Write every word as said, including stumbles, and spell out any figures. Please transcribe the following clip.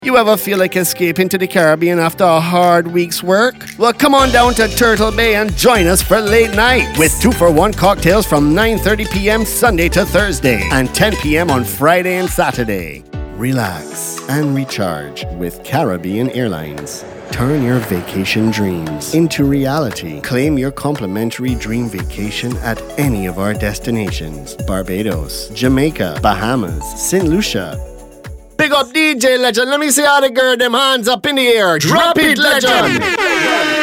You ever feel like escaping to the Caribbean after a hard week's work? Well, come on down to Turtle Bay and join us for late night with two for one cocktails from nine thirty p.m. Sunday to Thursday and ten p.m. on Friday and Saturday. Relax and recharge with Caribbean Airlines. Turn your vacation dreams into reality. Claim your complimentary dream vacation at any of our destinations: Barbados, Jamaica, Bahamas, Saint Lucia. Big up D J Legend. Let me see how the girl them hands up in the air. Drop it, Legend.